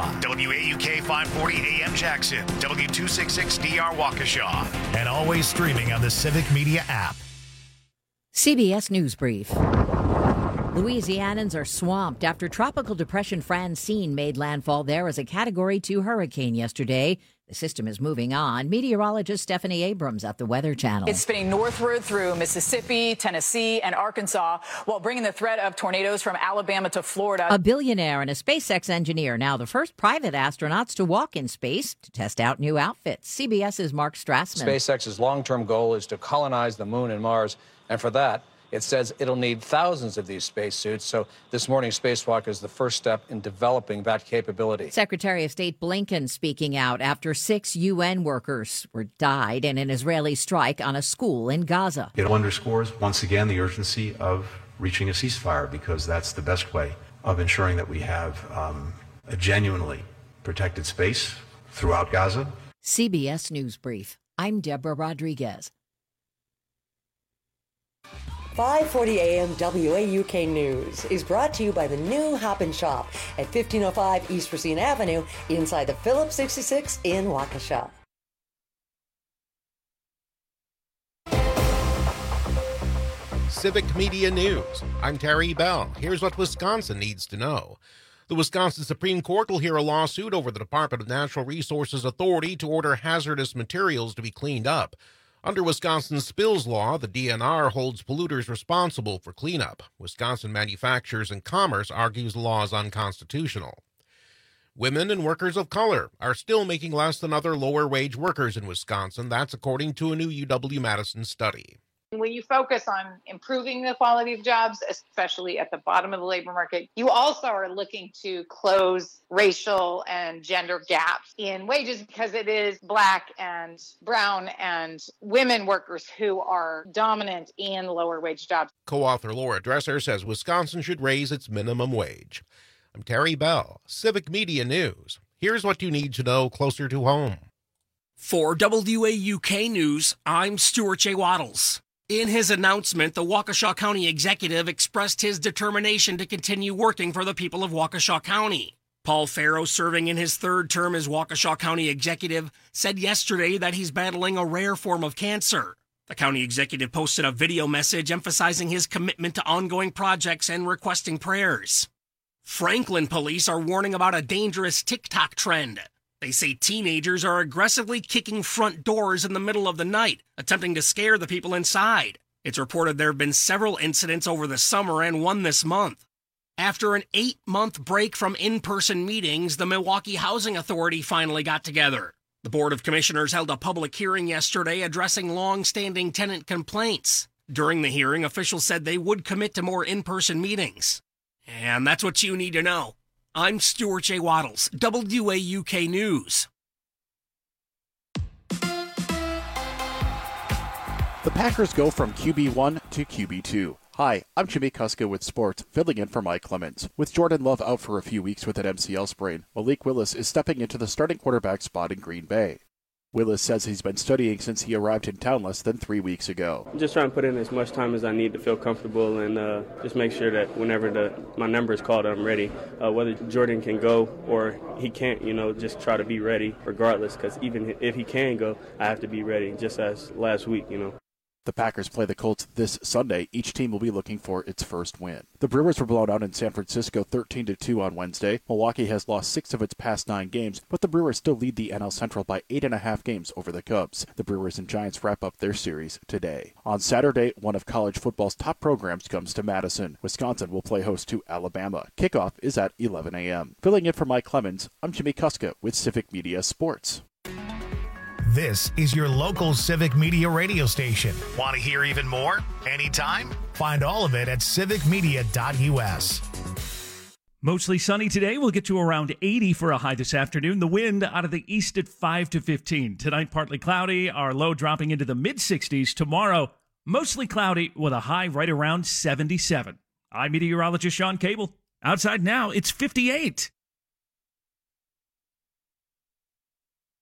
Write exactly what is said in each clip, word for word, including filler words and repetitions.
W A U K five forty A M Jackson, W two sixty-six D R Waukesha, and always streaming on the Civic Media app. C B S News Brief. Louisianans are swamped after Tropical Depression Francine made landfall there as a Category two hurricane yesterday. The system is moving on. Meteorologist Stephanie Abrams at the Weather Channel. It's spinning northward through Mississippi, Tennessee, and Arkansas, while bringing the threat of tornadoes from Alabama to Florida. A billionaire and a SpaceX engineer, now the first private astronauts to walk in space to test out new outfits. CBS's Mark Strassman. SpaceX's long-term goal is to colonize the moon and Mars, and for that, it says it'll need thousands of these spacesuits, so this morning's spacewalk is the first step in developing that capability. Secretary of State Blinken speaking out after six U N workers were died in an Israeli strike on a school in Gaza. It underscores once again the urgency of reaching a ceasefire, because that's the best way of ensuring that we have um, a genuinely protected space throughout Gaza. C B S News Brief. I'm Deborah Rodriguez. five forty A M W A U K News is brought to you by the new Hop and Shop at fifteen oh five East Racine Avenue inside the Phillips sixty-six in Waukesha. Civic Media News. I'm Terry Bell. Here's what Wisconsin needs to know. The Wisconsin Supreme Court will hear a lawsuit over the Department of Natural Resources Authority to order hazardous materials to be cleaned up. Under Wisconsin's spills law, the D N R holds polluters responsible for cleanup. Wisconsin Manufacturers and Commerce argues the law is unconstitutional. Women and workers of color are still making less than other lower-wage workers in Wisconsin. That's according to a new U W-Madison study. When you focus on improving the quality of jobs, especially at the bottom of the labor market, you also are looking to close racial and gender gaps in wages, because it is Black and brown and women workers who are dominant in lower wage jobs. Co-author Laura Dresser says Wisconsin should raise its minimum wage. I'm Terry Bell, Civic Media News. Here's what you need to know closer to home. For W A U K News, I'm Stuart J. Waddles. In his announcement, the Waukesha County executive expressed his determination to continue working for the people of Waukesha County. Paul Farrow, serving in his third term as Waukesha County executive, said yesterday that he's battling a rare form of cancer. The county executive posted a video message emphasizing his commitment to ongoing projects and requesting prayers. Franklin police are warning about a dangerous TikTok trend. They say teenagers are aggressively kicking front doors in the middle of the night, attempting to scare the people inside. It's reported there have been several incidents over the summer and one this month. After an eight-month break from in-person meetings, the Milwaukee Housing Authority finally got together. The Board of Commissioners held a public hearing yesterday addressing long-standing tenant complaints. During the hearing, officials said they would commit to more in-person meetings. And that's what you need to know. I'm Stuart J. Waddles, W A U K News. The Packers go from Q B one to Q B two. Hi, I'm Jimmy Kuska with sports, filling in for Mike Clemens. With Jordan Love out for a few weeks with an M C L sprain, Malik Willis is stepping into the starting quarterback spot in Green Bay. Willis says he's been studying since he arrived in town less than three weeks ago. I'm just trying to put in as much time as I need to feel comfortable and uh, just make sure that whenever the, my number is called, I'm ready. Uh, whether Jordan can go or he can't, you know, just try to be ready regardless, because even if he can go, I have to be ready, just as last week, you know. The Packers play the Colts this Sunday. Each team will be looking for its first win. The Brewers were blown out in San Francisco thirteen to two on Wednesday. Milwaukee has lost six of its past nine games, but the Brewers still lead the N L Central by eight and a half games over the Cubs. The Brewers and Giants wrap up their series today. On Saturday, one of college football's top programs comes to Madison. Wisconsin will play host to Alabama. Kickoff is at eleven a.m. Filling in for Mike Clemens, I'm Jimmy Kuska with Civic Media Sports. This is your local Civic Media radio station. Want to hear even more? Anytime? Find all of it at civic media dot u s. Mostly sunny today. We'll get to around eighty for a high this afternoon. The wind out of the east at five to fifteen. Tonight, partly cloudy. Our low dropping into the mid-sixties. Tomorrow, mostly cloudy with a high right around seventy-seven. I'm meteorologist Sean Cable. Outside now, it's fifty-eight.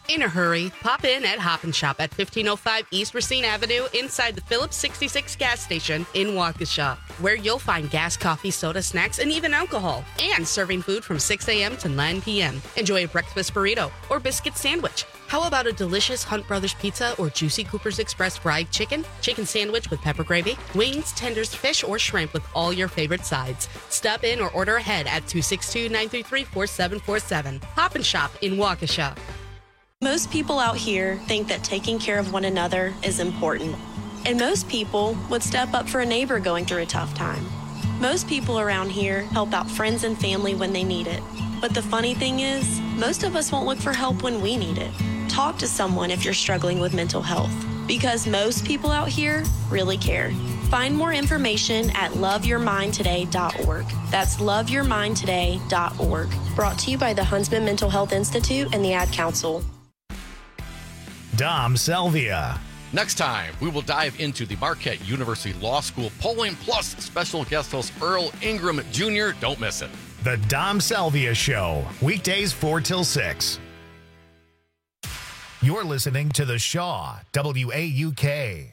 In a hurry, pop in at Hop and Shop at fifteen oh five East Racine Avenue inside the Phillips sixty-six gas station in Waukesha, where you'll find gas, coffee, soda, snacks, and even alcohol, and serving food from six a.m. to nine p.m. Enjoy a breakfast burrito or biscuit sandwich. How about a delicious Hunt Brothers pizza or juicy Cooper's Express fried chicken, chicken sandwich with pepper gravy, wings, tenders, fish, or shrimp with all your favorite sides? Stop in or order ahead at two six two, nine three three, four seven four seven. Hop and Shop in Waukesha. Most people out here think that taking care of one another is important. And most people would step up for a neighbor going through a tough time. Most people around here help out friends and family when they need it. But the funny thing is, most of us won't look for help when we need it. Talk to someone if you're struggling with mental health, because most people out here really care. Find more information at love your mind today dot org. That's love your mind today dot org. Brought to you by the Huntsman Mental Health Institute and the Ad Council. Dom Salvia. Next time, we will dive into the Marquette University Law School polling plus special guest host Earl Ingram Junior Don't miss it. The Dom Salvia Show, weekdays four till six. You're listening to The Shaw, W A U K.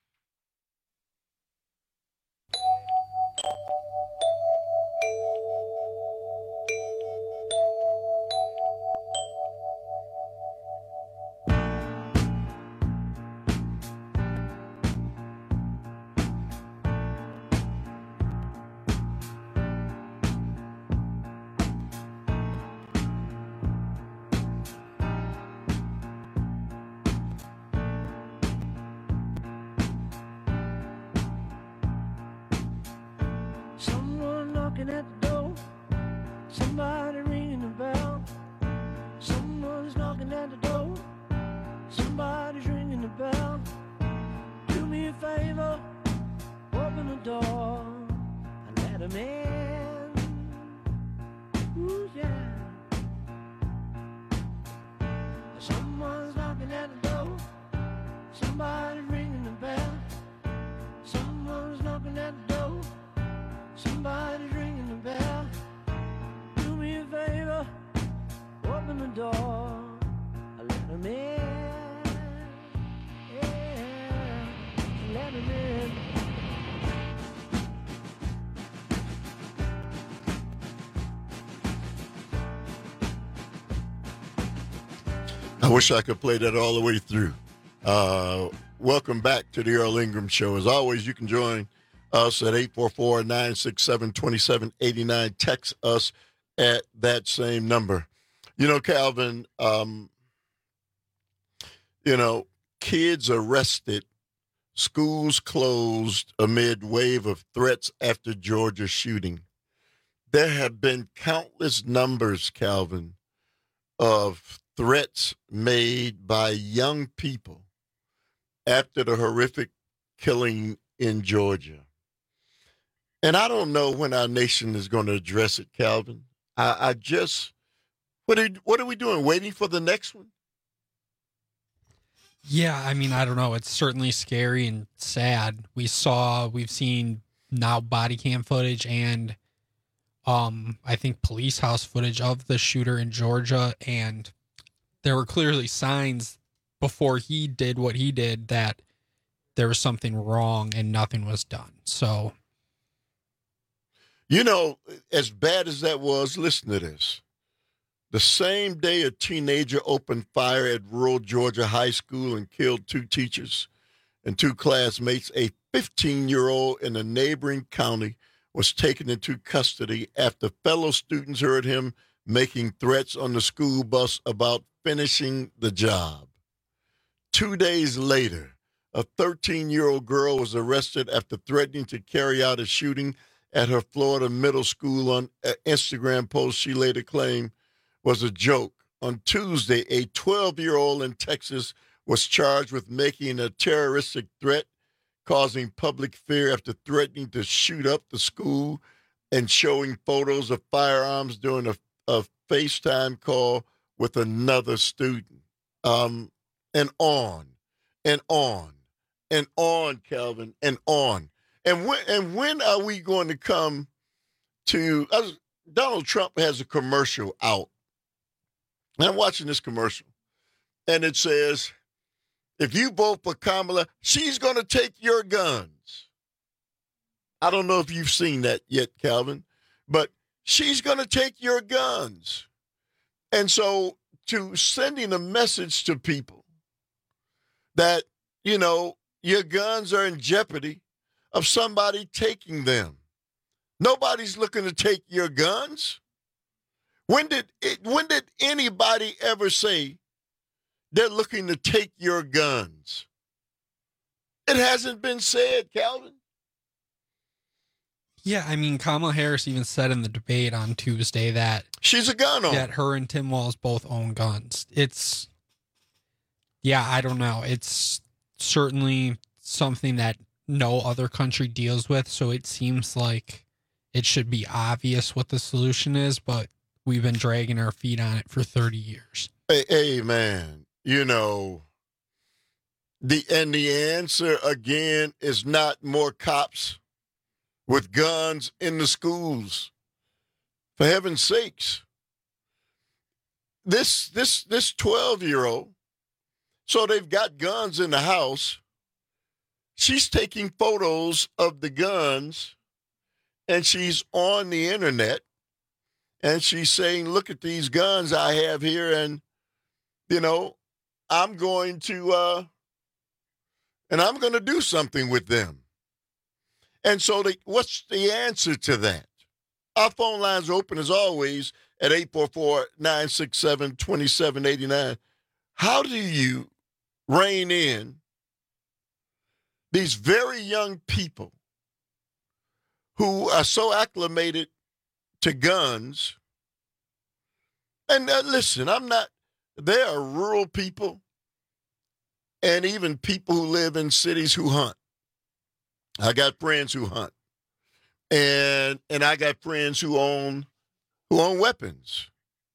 I wish I could play that all the way through. Uh, welcome back to the Earl Ingram Show. As always, you can join us at eight four four, nine six seven, two seven eight nine. Text us at that same number. You know, Calvin, um, you know, kids arrested, schools closed amid wave of threats after Georgia shooting. There have been countless numbers, Calvin, of threats made by young people after the horrific killing in Georgia. And I don't know when our nation is going to address it, Calvin. I, I just, what are, what are we doing, waiting for the next one? Yeah, I mean, I don't know. It's certainly scary and sad. We saw, we've seen now body cam footage and um, I think police house footage of the shooter in Georgia, and there were clearly signs before he did what he did that there was something wrong and nothing was done. So, you know, as bad as that was, listen to this. The same day a teenager opened fire at rural Georgia high school and killed two teachers and two classmates, a fifteen-year-old in a neighboring county was taken into custody after fellow students heard him making threats on the school bus about finishing the job. Two days later, a thirteen-year-old girl was arrested after threatening to carry out a shooting at her Florida middle school. On an Instagram post she later claimed was a joke. On Tuesday, a twelve-year-old in Texas was charged with making a terroristic threat, causing public fear after threatening to shoot up the school and showing photos of firearms during a, a FaceTime call with another student. Um, and on, and on, and on, Calvin, and on. And when, and when are we going to come to, uh, Donald Trump has a commercial out. And I'm watching this commercial. and it says, if you vote for Kamala, she's going to take your guns. I don't know if you've seen that yet, Calvin, but she's going to take your guns. And so to sending a message to people that, you know, your guns are in jeopardy of somebody taking them. Nobody's looking to take your guns. When did it, when did anybody ever say they're looking to take your guns? It hasn't been said, Calvin. Yeah, I mean, Kamala Harris even said in the debate on Tuesday that she's a gun owner. That her and Tim Walz both own guns. It's, yeah, I don't know. It's certainly something that no other country deals with, so it seems like it should be obvious what the solution is, but we've been dragging our feet on it for thirty years. Hey, hey man, you know, the and the answer again is not more cops with guns in the schools. For heaven's sakes. This this this twelve-year-old, so they've got guns in the house. She's taking photos of the guns, and she's on the internet, and she's saying, look at these guns I have here, and, you know, I'm going to, uh, and I'm going to do something with them. And so the, what's the answer to that? Our phone lines are open as always at eight four four, nine six seven, two seven eight nine. How do you rein in these very young people who are so acclimated to guns? And uh, listen, I'm not, there are rural people and even people who live in cities who hunt. I got friends who hunt, and and I got friends who own who own weapons.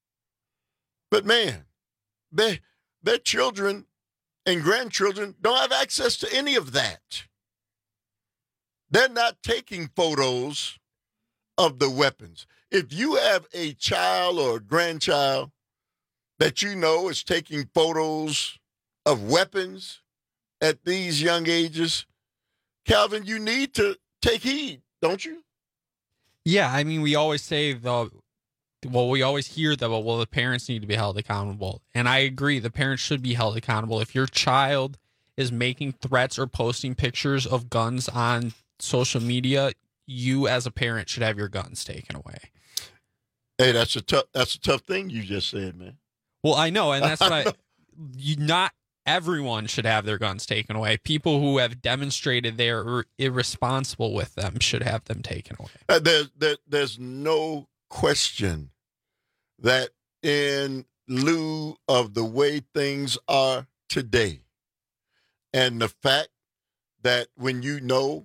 But man, they, their children and grandchildren don't have access to any of that. They're not taking photos of the weapons. If you have a child or a grandchild that you know is taking photos of weapons at these young ages, Calvin, you need to take heed, don't you? Yeah, I mean, we always say the, well, we always hear that, well, the parents need to be held accountable. And I agree, the parents should be held accountable. If your child is making threats or posting pictures of guns on social media, you as a parent should have your guns taken away. Hey, that's a tough, that's a tough thing you just said, man. Well, I know, and that's what I, you not everyone should have their guns taken away. People who have demonstrated they are irresponsible with them should have them taken away. Uh, there, there, there's no question that in lieu of the way things are today, and the fact that when you know,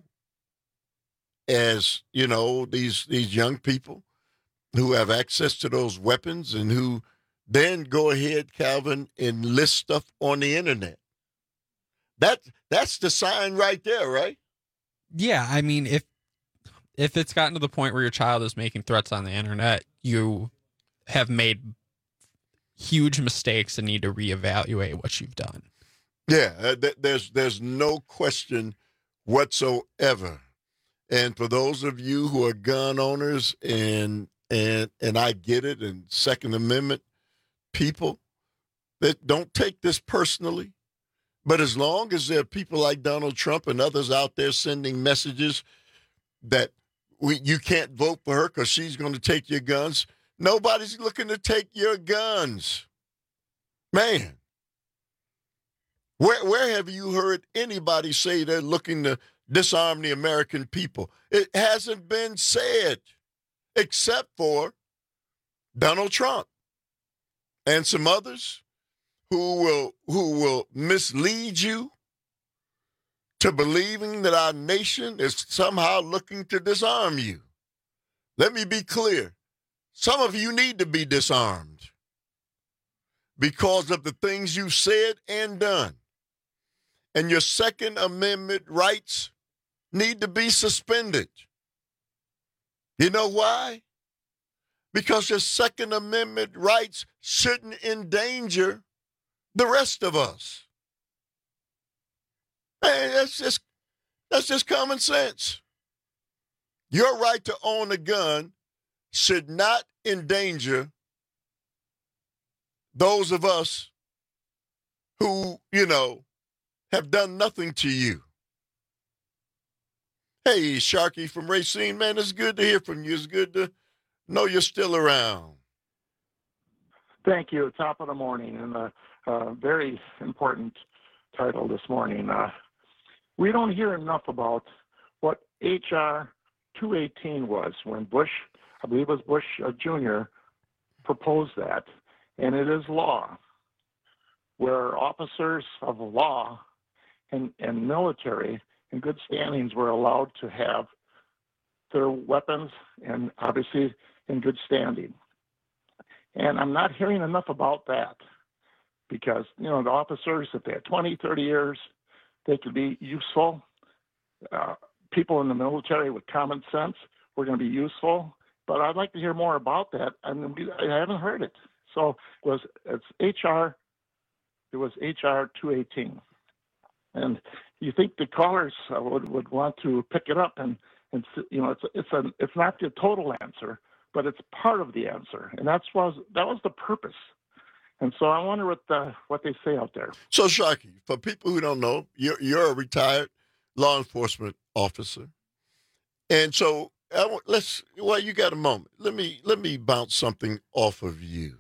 as you know, these these young people who have access to those weapons and who then go ahead, Calvin, and list stuff on the internet. That that's the sign right there, right? Yeah, I mean, if if it's gotten to the point where your child is making threats on the internet, you have made huge mistakes and need to reevaluate what you've done. Yeah, uh, th- there's there's no question whatsoever. And for those of you who are gun owners, and and and I get it, and Second Amendment people, that don't take this personally. But as long as there are people like Donald Trump and others out there sending messages that we you can't vote for her because she's going to take your guns, nobody's looking to take your guns. Man, where where have you heard anybody say they're looking to disarm the American people? It hasn't been said, except for Donald Trump and some others who will who will mislead you to believing that our nation is somehow looking to disarm you. Let me be clear. Some of you need to be disarmed because of the things you've said and done. And your Second Amendment rights need to be suspended. You know why? Because your Second Amendment rights shouldn't endanger the rest of us. Hey, that's just that's just common sense. Your right to own a gun should not endanger those of us who, you know, have done nothing to you. Hey, Sharky from Racine, man, it's good to hear from you. It's good to know you're still around. Thank you. Top of the morning, and a uh, very important title this morning. Uh, we don't hear enough about what H R two eighteen was when Bush, I believe it was Bush uh, Junior, proposed that, and it is law, where officers of law and, and military in good standings were allowed to have their weapons and obviously in good standing. And I'm not hearing enough about that because, you know, the officers, if they had twenty, thirty years, they could be useful. Uh, people in the military with common sense were going to be useful. But I'd like to hear more about that. And we, I haven't heard it. So it was it's H R, it was H R two eighteen. And you think the callers uh, would, would want to pick it up and, and you know, it's it's a it's not the total answer, but it's part of the answer, and that's was that was the purpose. And so I wonder what the, what they say out there. So, Sharky, for people who don't know, you're you're a retired law enforcement officer, and so I want, let's. Well, you got a moment. Let me let me bounce something off of you.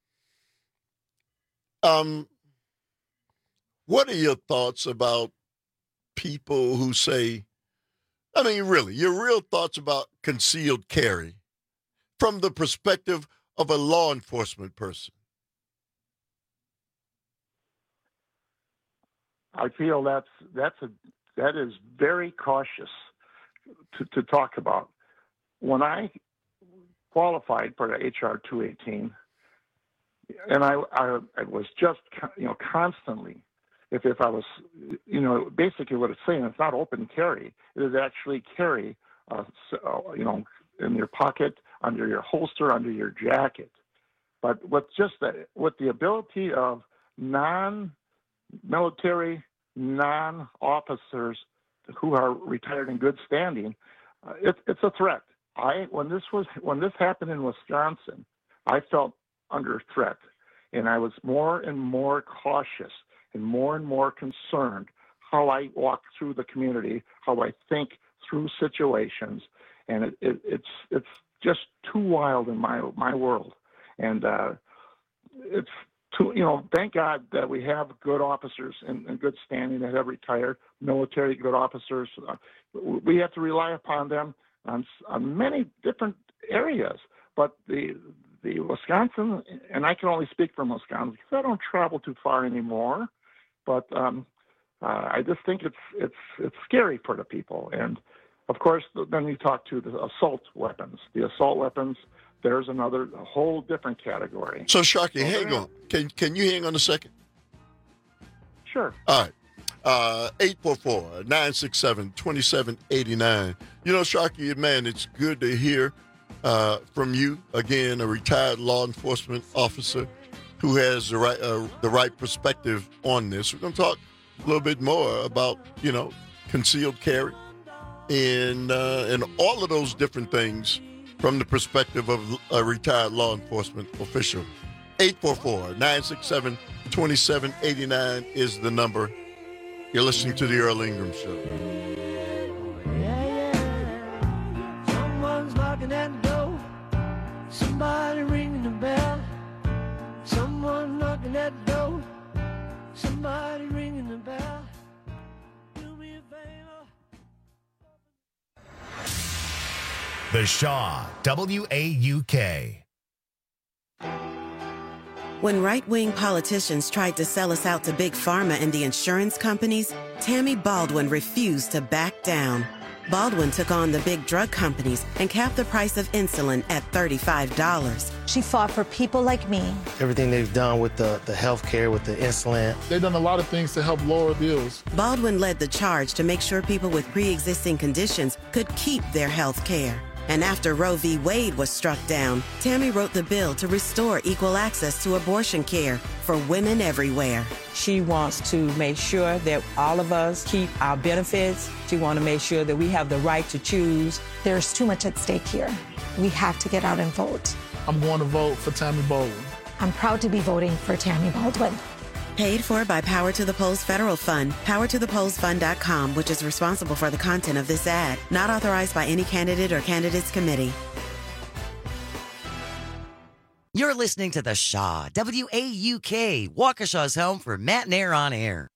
Um, what are your thoughts about people who say, I mean, really, your real thoughts about concealed carry from the perspective of a law enforcement person? I feel that's that's a that is very cautious to, to talk about. When I qualified for the H R two eighteen, and I, I I was just you know constantly, if if I was you know basically what it's saying, it's not open carry. It is actually carry, uh, you know, in your pocket, under your holster, under your jacket. But with just the, with the ability of non-military, non-officers who are retired in good standing, uh, it, it's a threat. I when this was when this happened in Wisconsin, I felt under threat, and I was more and more cautious and more and more concerned how I walk through the community, how I think through situations, and it, it, it's it's just too wild in my my world, and uh, it's too you know. Thank God that we have good officers in, in good standing that have retired, military good officers. Uh, we have to rely upon them on, on many different areas, but the the Wisconsin, and I can only speak from Wisconsin because I don't travel too far anymore, but um, uh, I just think it's it's it's scary for the people. And of course, then you talk to the assault weapons. The assault weapons, there's another a whole different category. So, Sharky, hang on. Can can you hang on a second? Sure. All right. Uh, eight four four, nine six seven, two seven eight nine. You know, Sharky, man, it's good to hear uh, from you. Again, a retired law enforcement officer who has the right uh, the right perspective on this. We're going to talk a little bit more about, you know, concealed carry and, uh, and all of those different things from the perspective of a retired law enforcement official. eight four four, nine six seven, two seven eight nine is the number. You're listening to the Earl Ingram Show. Someone's knocking at the door. Somebody ringing the bell. Someone knocking at the door. Somebody ringing the bell. Do me a favor. The Shaw, W A U K. When right-wing politicians tried to sell us out to Big Pharma and the insurance companies, Tammy Baldwin refused to back down. Baldwin took on the big drug companies and capped the price of insulin at thirty-five dollars. She fought for people like me. Everything they've done with the, the health care, with the insulin. They've done a lot of things to help lower bills. Baldwin led the charge to make sure people with pre-existing conditions could keep their health care. And after Roe v. Wade was struck down, Tammy wrote the bill to restore equal access to abortion care for women everywhere. She wants to make sure that all of us keep our benefits. She wants to make sure that we have the right to choose. There's too much at stake here. We have to get out and vote. I'm going to vote for Tammy Baldwin. I'm proud to be voting for Tammy Baldwin. Paid for by Power to the Polls Federal Fund, power to the polls fund dot com, which is responsible for the content of this ad. Not authorized by any candidate or candidates committee. You're listening to The Shaw, W A U K, Waukesha's home for Matt and Air on Air.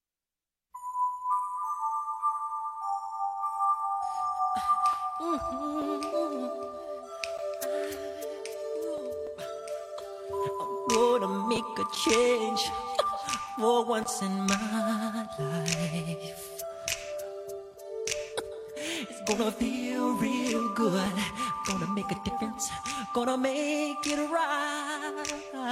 I'm gonna make a change for once in my life. It's gonna feel real good. Gonna make a difference. Gonna make it right.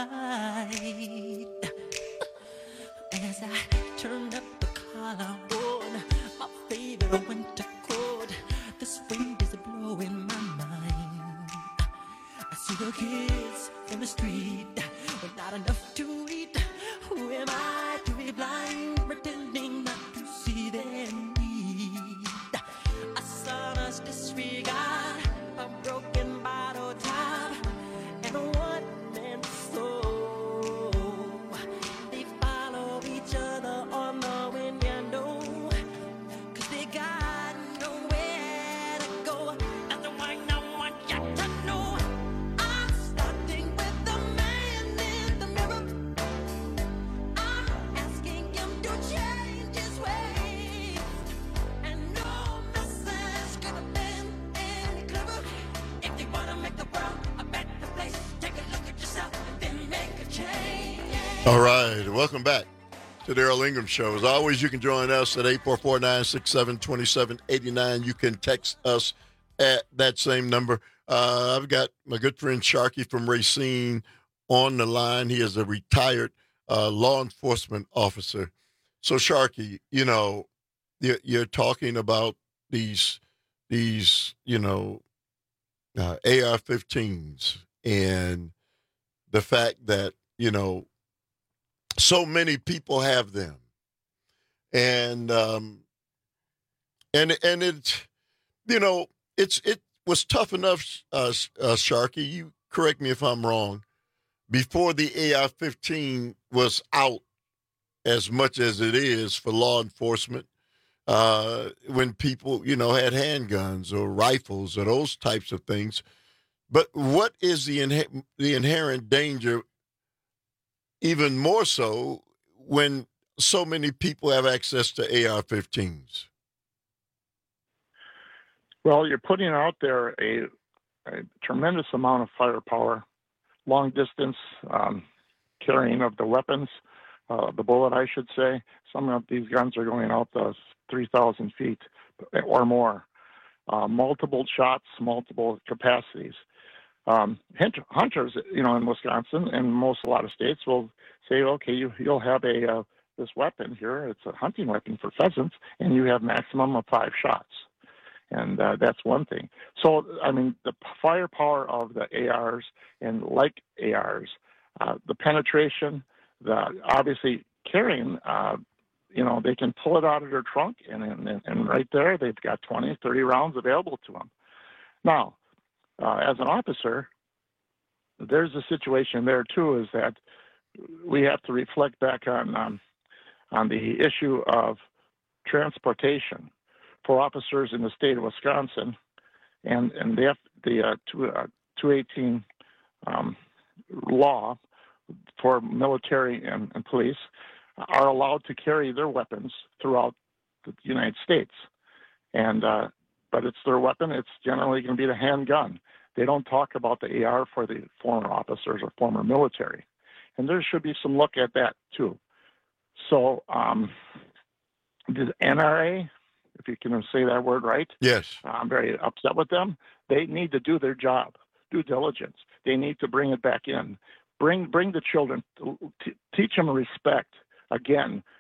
As I turn up the collar on my favorite winter coat, this wind is blowing my mind. I see the kids in the street with not enough to eat. Who am I to be blind, pretending not to see their need? A son's disregard, a broken bottle top, and a one-man soul. They follow each other on the wind, you know, 'cause they got nowhere to go. That's the one I want you to know. I'm starting with the man in the mirror. Asking him to change his ways, and no message could have been any clearer. If you wanna make the world a better place, take a look at yourself and then make a change. All right, welcome back to the Earl Ingram Show. As always, you can join us at eight four four, nine six seven, two seven eight nine. You can text us at that same number. Uh, I've got my good friend Sharkey from Racine on the line. He is a retired uh, law enforcement officer. So, Sharkey, you know, you're, you're talking about these, these, you know, uh, A R fifteens and the fact that, you know, so many people have them. And, um, and, and it, you know, it's, it was tough enough, uh, uh, Sharkey, you correct me if I'm wrong, before the A R fifteen was out as much as it is for law enforcement, uh, when people, you know, had handguns or rifles or those types of things. But what is the inhe- the inherent danger, even more so, when so many people have access to A R fifteens? Well, you're putting out there a, a tremendous amount of firepower, long distance um, carrying of the weapons, uh, the bullet, I should say. Some of these guns are going out to three thousand feet or more. Uh, multiple shots, multiple capacities. Um, hunters, you know, in Wisconsin and most a lot of states will say, okay, you, you'll have a uh, this weapon here. It's a hunting weapon for pheasants, and you have maximum of five shots. And uh, that's one thing. So, I mean, the firepower of the A Rs and like A Rs, uh, the penetration, the obviously carrying, uh, you know, they can pull it out of their trunk, and, and, and right there they've got twenty, thirty rounds available to them. Now, uh, as an officer, there's a situation there, too, is that we have to reflect back on um, on the issue of transportation for officers in the state of Wisconsin, and and the the uh, two, uh, two eighteen um, law for military and, and police are allowed to carry their weapons throughout the United States, and uh, but it's their weapon. It's generally going to be the handgun. They don't talk about the A R for the former officers or former military, and there should be some look at that too. So um, the N R A, if you can say that word right. Yes. I'm very upset with them. They need to do their job, due diligence. They need to bring it back in. Bring bring the children, t- teach them respect again,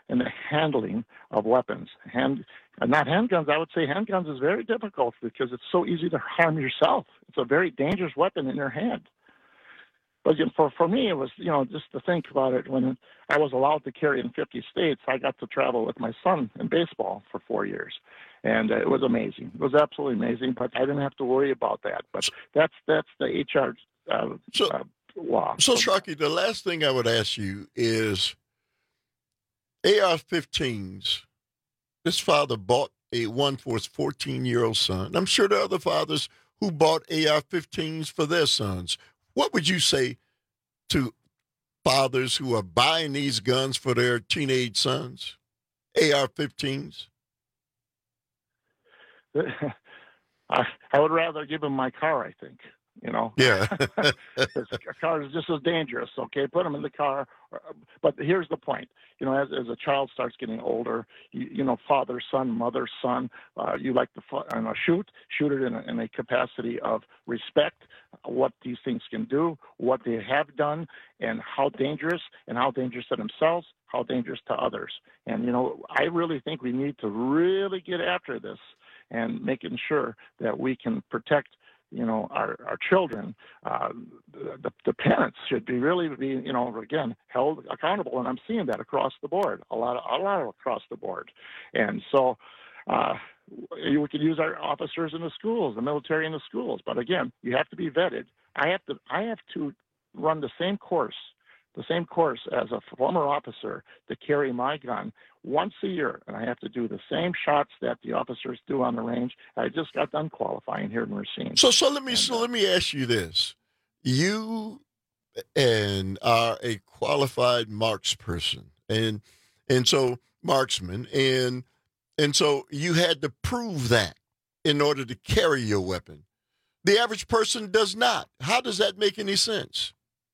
in the handling of weapons. Hand, not handguns, I would say handguns is very difficult because it's so easy to harm yourself. It's a very dangerous weapon in your hand. But you know, for, for me, it was, you know, just to think about it, when I was allowed to carry in fifty states, I got to travel with my son in baseball for four years. And uh, it was amazing. It was absolutely amazing, but I didn't have to worry about that. But that's that's the H R uh, so, uh, law. So, Sharky, the last thing I would ask you is A R fifteens. This father bought a one for his fourteen-year-old son. I'm sure there are other fathers who bought A R fifteens for their sons. What would you say to fathers who are buying these guns for their teenage sons, A R fifteens? I, I would rather give them my car, I think. You know, yeah, a car is just as dangerous. Okay, put them in the car. But here's the point. You know, as, as a child starts getting older, you, you know, father, son, mother, son, uh, you like to you know, shoot, shoot it in a, in a capacity of respect, what these things can do, what they have done, and how dangerous, and how dangerous to themselves, how dangerous to others. And, you know, I really think we need to really get after this and making sure that we can protect, you know, our, our children. Uh, the, the parents should be really be, you know, again, held accountable. And I'm seeing that across the board, a lot of, a lot of across the board. And so uh, we could use our officers in the schools, the military in the schools. But again, you have to be vetted. I have to, I have to run the same course, the same course as a former officer to carry my gun once a year, and I have to do the same shots that the officers do on the range. I just got done qualifying here in Racine. So, so let me, and, so uh, let me ask you this: you and are a qualified marks person, and and so marksman, and and so you had to prove that in order to carry your weapon. The average person does not. How does that make any sense?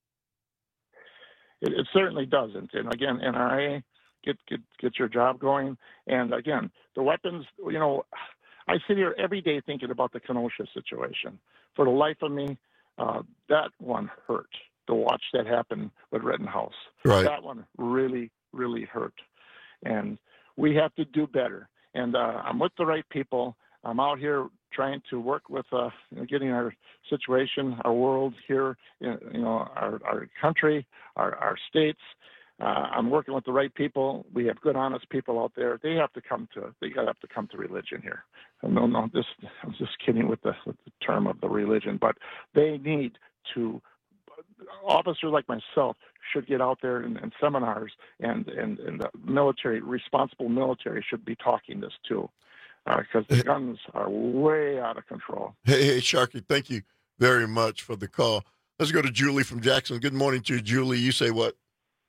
It, it certainly doesn't. And again, N R A, get, get get your job going. And again, the weapons, you know, I sit here every day thinking about the Kenosha situation. For the life of me, uh, that one hurt to watch that happen with Rittenhouse. Right. That one really, really hurt. And we have to do better. And uh, I'm with the right people. I'm out here trying to work with uh, you know, getting our situation, our world here, you know, our, our country, our, our states. Uh, I'm working with the right people. We have good, honest people out there. They have to come to. They have to come to religion here. No, no, this. I'm just kidding with the, with the term of the religion, but they need to. Officers like myself should get out there in, in seminars, and, and and the military, responsible military, should be talking this too. Because uh, the guns are way out of control. Hey, hey, Sharky, thank you very much for the call. Let's go to Julie from Jackson. Good morning to you, Julie. You say what?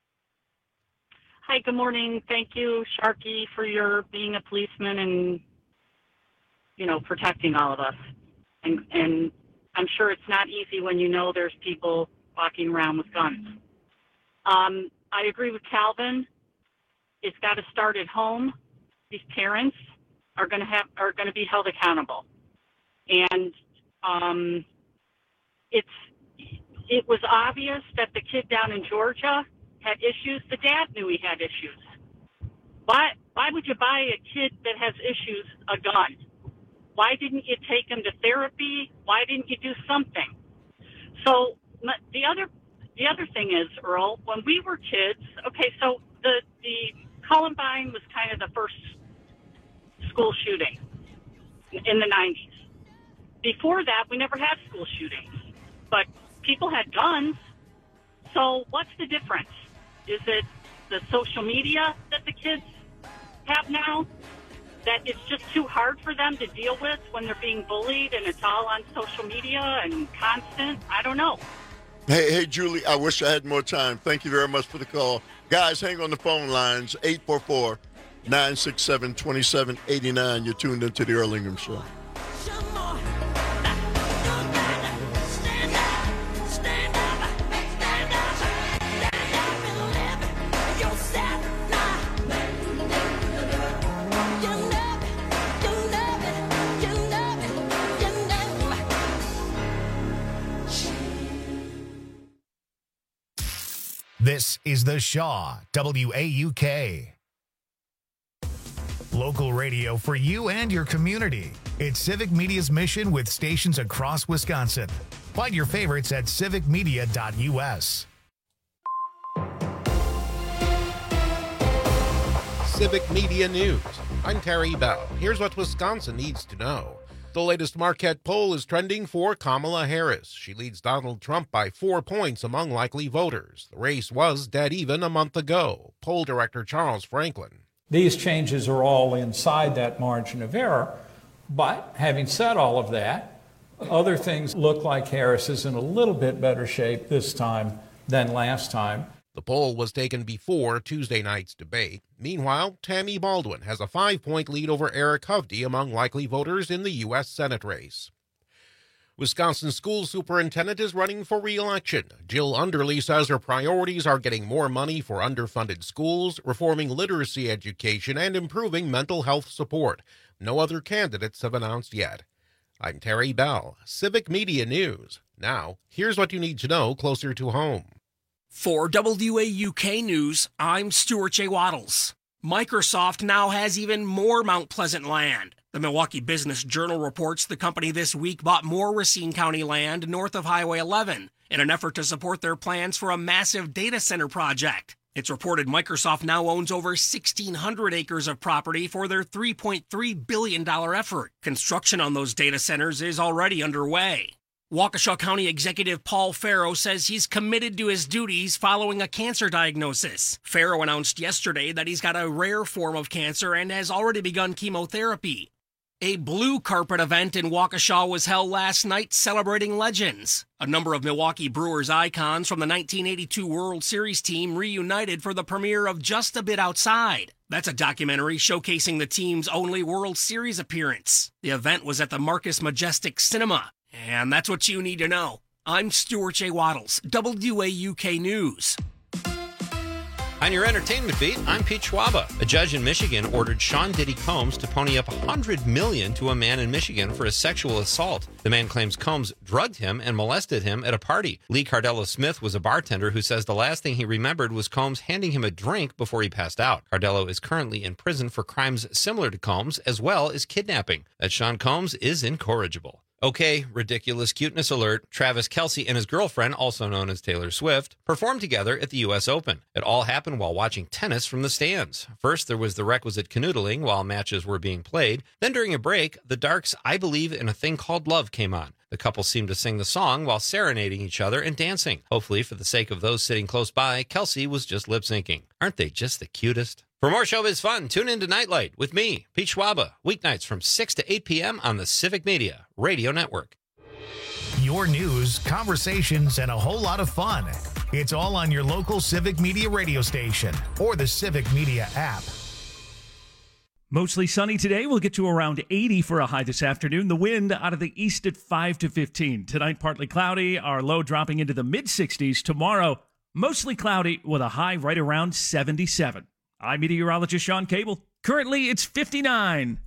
Hi, good morning. Thank you, Sharky, for your being a policeman and, you know, protecting all of us. And, and I'm sure it's not easy when you know there's people walking around with guns. Um, I agree with Calvin. It's got to start at home. These parents are going to have are going to be held accountable, and um, it's it was obvious that the kid down in Georgia had issues. The dad knew he had issues. Why why would you buy a kid that has issues a gun? Why didn't you take him to therapy? Why didn't you do something? So the other the other thing is, Earl, when we were kids, okay, so the the Columbine was kind of the first school shooting in the nineties. Before that, we never had school shootings, but people had guns. So what's the difference? Is it the social media that the kids have now that it's just too hard for them to deal with when they're being bullied and it's all on social media and constant? I don't know. Hey, hey, Julie, I wish I had more time. Thank you very much for the call. Guys, hang on the phone lines, eight four four, nine six seven, two seven eight nine. You're tuned into the Earl Ingram Show. This is The Shaw, W A U K. Local radio for you and your community. It's Civic Media's mission with stations across Wisconsin. Find your favorites at civic media dot u s. Civic Media News. I'm Terry Bell. Here's what Wisconsin needs to know. The latest Marquette poll is trending for Kamala Harris. She leads Donald Trump by four points among likely voters. The race was dead even a month ago. Poll director Charles Franklin. These changes are all inside that margin of error. But having said all of that, other things look like Harris is in a little bit better shape this time than last time. The poll was taken before Tuesday night's debate. Meanwhile, Tammy Baldwin has a five-point lead over Eric Hovde among likely voters in the U S Senate race. Wisconsin school superintendent is running for re-election. Jill Underly says her priorities are getting more money for underfunded schools, reforming literacy education, and improving mental health support. No other candidates have announced yet. I'm Terry Bell, Civic Media News. Now, here's what you need to know closer to home. For W A U K News, I'm Stuart J. Waddles. Microsoft now has even more Mount Pleasant land. The Milwaukee Business Journal reports the company this week bought more Racine County land north of Highway eleven in an effort to support their plans for a massive data center project. It's reported Microsoft now owns over sixteen hundred acres of property for their three point three billion dollars effort. Construction on those data centers is already underway. Waukesha County Executive Paul Farrow says he's committed to his duties following a cancer diagnosis. Farrow announced yesterday that he's got a rare form of cancer and has already begun chemotherapy. A blue carpet event in Waukesha was held last night celebrating legends. A number of Milwaukee Brewers icons from the nineteen eighty-two World Series team reunited for the premiere of Just a Bit Outside. That's a documentary showcasing the team's only World Series appearance. The event was at the Marcus Majestic Cinema. And that's what you need to know. I'm Stuart J. Waddles, W A U K News. On your entertainment beat, I'm Pete Schwaba. A judge in Michigan ordered Sean Diddy Combs to pony up one hundred million dollars to a man in Michigan for a sexual assault. The man claims Combs drugged him and molested him at a party. Lee Cardella Smith was a bartender who says the last thing he remembered was Combs handing him a drink before he passed out. Cardello is currently in prison for crimes similar to Combs, as well as kidnapping. That Sean Combs is incorrigible. Okay, ridiculous cuteness alert. Travis Kelce and his girlfriend, also known as Taylor Swift, performed together at the U S Open. It all happened while watching tennis from the stands. First, there was the requisite canoodling while matches were being played. Then during a break, the Darks' I Believe in a Thing Called Love came on. The couple seemed to sing the song while serenading each other and dancing. Hopefully, for the sake of those sitting close by, Kelce was just lip-syncing. Aren't they just the cutest? For more showbiz fun, tune in to Nightlight with me, Pete Schwaba, weeknights from six to eight p.m. on the Civic Media Radio Network. Your news, conversations, and a whole lot of fun. It's all on your local Civic Media radio station or the Civic Media app. Mostly sunny today. We'll get to around eighty for a high this afternoon. The wind out of the east at five to fifteen. Tonight, partly cloudy. Our low dropping into the mid-sixties. Tomorrow, mostly cloudy with a high right around seventy-seven. I'm meteorologist Sean Cable. Currently, it's fifty-nine.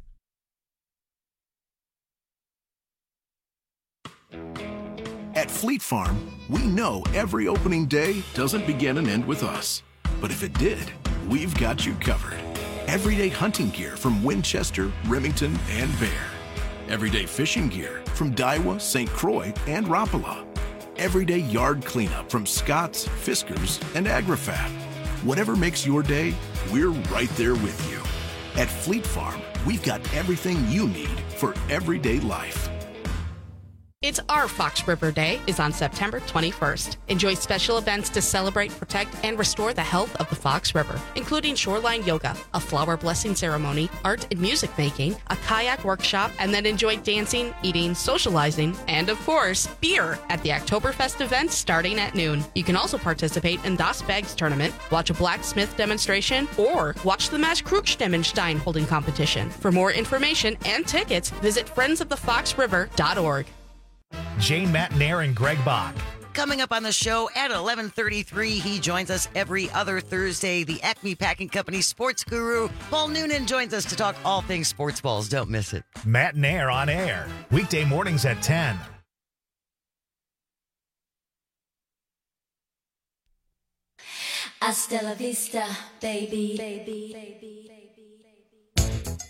At Fleet Farm, we know every opening day doesn't begin and end with us. But if it did, we've got you covered. Everyday hunting gear from Winchester, Remington, and Bear. Everyday fishing gear from Daiwa, Saint Croix, and Rapala. Everyday yard cleanup from Scott's, Fiskars, and AgriFab. Whatever makes your day, we're right there with you. At Fleet Farm, we've got everything you need for everyday life. It's Our Fox River Day is on September twenty-first. Enjoy special events to celebrate, protect, and restore the health of the Fox River, including shoreline yoga, a flower blessing ceremony, art and music making, a kayak workshop, and then enjoy dancing, eating, socializing, and, of course, beer at the Oktoberfest event starting at noon. You can also participate in Das Bags tournament, watch a blacksmith demonstration, or watch the Mass Krugstemenstein holding competition. For more information and tickets, visit friends of the fox river dot org. Jane Matnair and Greg Bach. Coming up on the show at eleven thirty-three, he joins us every other Thursday. The Acme Packing Company sports guru, Paul Noonan, joins us to talk all things sports balls. Don't miss it. Matnair on air, weekday mornings at ten. Hasta la vista, baby. baby, baby, baby, baby.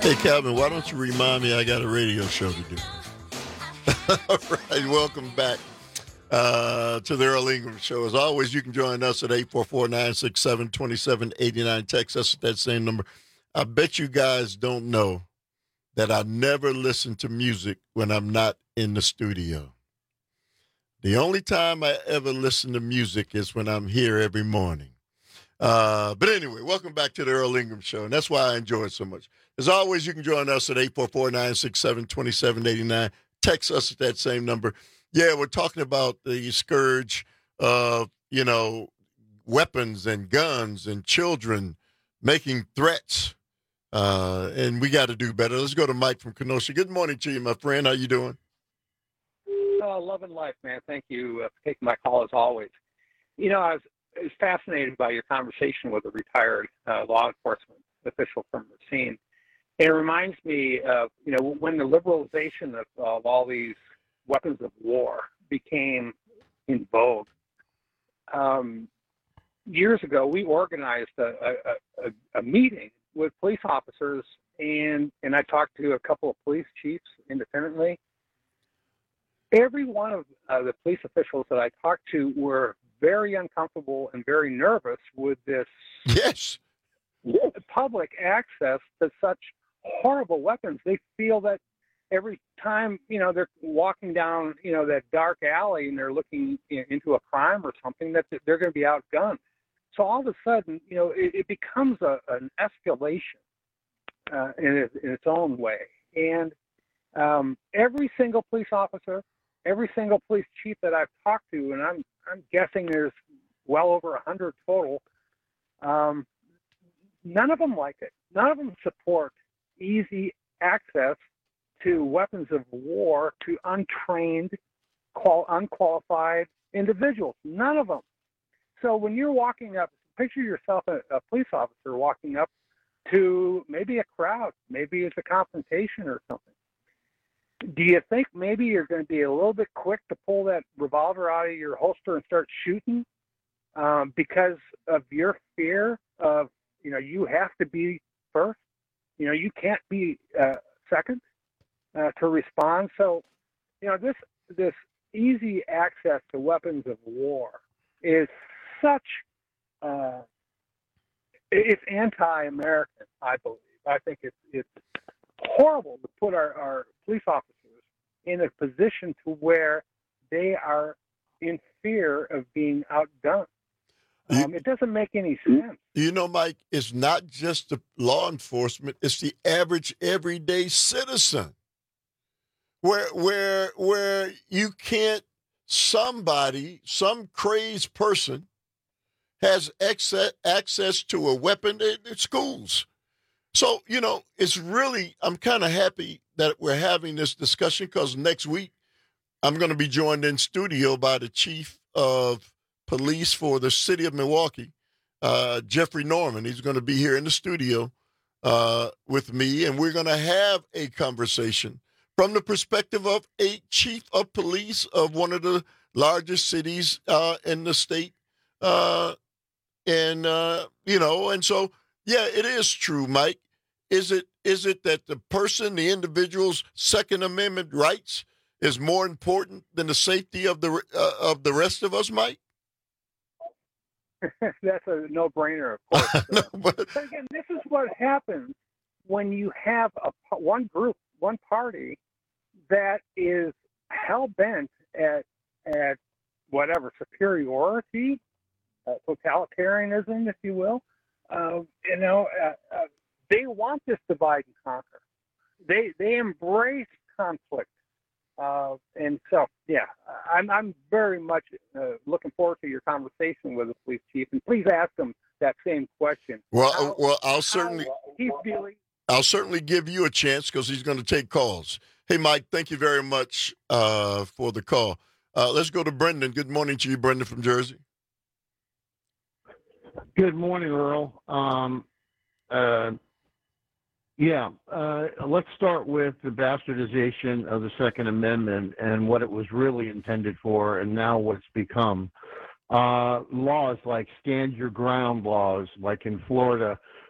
Hey, Calvin, why don't you remind me I got a radio show to do? All right, welcome back uh, to the Earl Ingram Show. As always, you can join us at eight four four, nine six seven, two seven eight nine. Text us at that same number. I bet you guys don't know that I never listen to music when I'm not in the studio. The only time I ever listen to music is when I'm here every morning. Uh, but anyway, welcome back to the Earl Ingram Show, and that's why I enjoy it so much. As always, you can join us at eight four four, nine six seven, two seven eight nine. Text us at that same number. Yeah, we're talking about the scourge of, you know, weapons and guns and children making threats, uh, and we got to do better. Let's go to Mike from Kenosha. Good morning to you, my friend. How you doing? Uh, loving life, man. Thank you uh, for taking my call as always. You know, I was, I was fascinated by your conversation with a retired uh, law enforcement official from Racine. And it reminds me of, you know, when the liberalization of, of all these weapons of war became in vogue. Um, years ago, we organized a, a, a, a meeting with police officers, and, and I talked to a couple of police chiefs independently. Every one of uh, the police officials that I talked to were very uncomfortable and very nervous with this yes. public access to such horrible weapons. They feel that every time, you know, they're walking down, you know, that dark alley and they're looking into a crime or something, that they're going to be outgunned. So all of a sudden, you know, it, it becomes a, an escalation uh, in, it, in its own way. And um, every single police officer, every single police chief that I've talked to, and I'm I'm guessing there's well over a hundred total, um, none of them like it. None of them support easy access to weapons of war to untrained, qual- unqualified individuals. None of them. So when you're walking up, picture yourself a, a police officer walking up to maybe a crowd, maybe it's a confrontation or something. Do you think maybe you're going to be a little bit quick to pull that revolver out of your holster and start shooting um, because of your fear of, you know, you have to be first? You know, you can't be uh, second uh, to respond. So, you know, this this easy access to weapons of war is such, uh, it's anti-American, I believe. I think it's, it's horrible to put our, our police officers in a position to where they are in fear of being outdone. Um, it doesn't make any sense. You know, Mike, it's not just the law enforcement, it's the average everyday citizen. Where where where you can't, somebody, some crazed person has access, access to a weapon at, at schools. So, you know, it's really, I'm kind of happy that we're having this discussion because next week I'm going to be joined in studio by the chief of police for the city of Milwaukee, uh, Jeffrey Norman. He's going to be here in the studio uh, with me, and we're going to have a conversation from the perspective of a chief of police of one of the largest cities uh, in the state. Uh, and, uh, you know, and so, yeah, it is true, Mike. Is it is it that the person, the individual's Second Amendment rights is more important than the safety of the uh, of the rest of us, Mike? That's a no-brainer, of course. no, but... but again, this is what happens when you have a one group, one party that is hell-bent at at whatever superiority, uh, totalitarianism, if you will. Uh, you know, uh, uh, they want this divide and conquer. They they embrace conflict, uh, and so yeah, I'm I'm very much uh, looking forward to your conversation with the police chief, and please ask him that same question. Well, how, well, I'll certainly he's feeling. I'll certainly give you a chance because he's going to take calls. Hey, Mike, thank you very much uh, for the call. Uh, let's go to Brendan. Good morning to you, Brendan from Jersey. Good morning, Earl. Um, uh, yeah, uh, let's start with the bastardization of the Second Amendment and what it was really intended for and now what it's become. Uh, laws like stand your ground laws, like in Florida,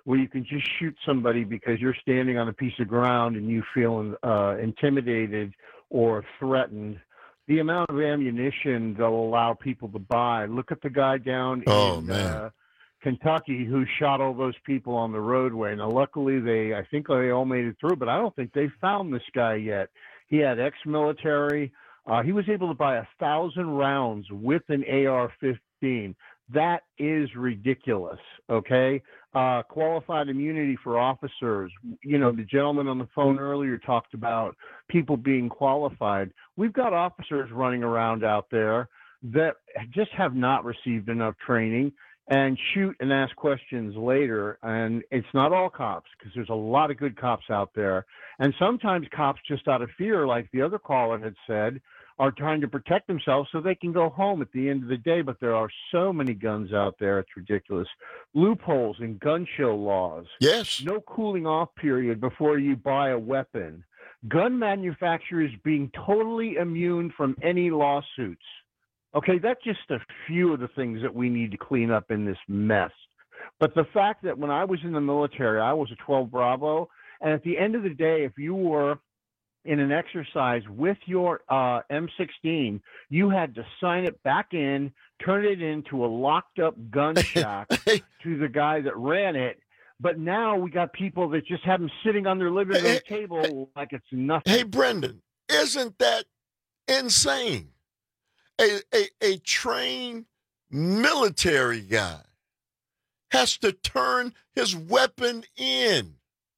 where you can just shoot somebody because you're standing on a piece of ground and you feel uh, intimidated or threatened. The amount of ammunition they'll allow people to buy. Look at the guy down Oh, in man. uh, Kentucky who shot all those people on the roadway. Now, luckily, they I think they all made it through, but I don't think they found this guy yet. He had ex-military. Uh, he was able to buy a thousand rounds with an A R fifteen. That is ridiculous, okay? Uh, qualified immunity for officers. You know, the gentleman on the phone earlier talked about people being qualified. We've got officers running around out there that just have not received enough training and shoot and ask questions later. And it's not all cops, because there's a lot of good cops out there. And sometimes cops, just out of fear, like the other caller had said, are trying to protect themselves so they can go home at the end of the day. But there are so many guns out there, it's ridiculous. Loopholes in gun show laws. Yes. No cooling off period before you buy a weapon. Gun manufacturers being totally immune from any lawsuits. Okay, that's just a few of the things that we need to clean up in this mess. But the fact that when I was in the military, I was a twelve Bravo, and at the end of the day, if you were in an exercise with your uh, M sixteen, you had to sign it back in, turn it into a locked-up gun shack to the guy that ran it. But now we got people that just have them sitting on their living room Hey, table like it's nothing. Hey, Brendan, isn't that insane? A, a, a trained military guy has to turn his weapon in,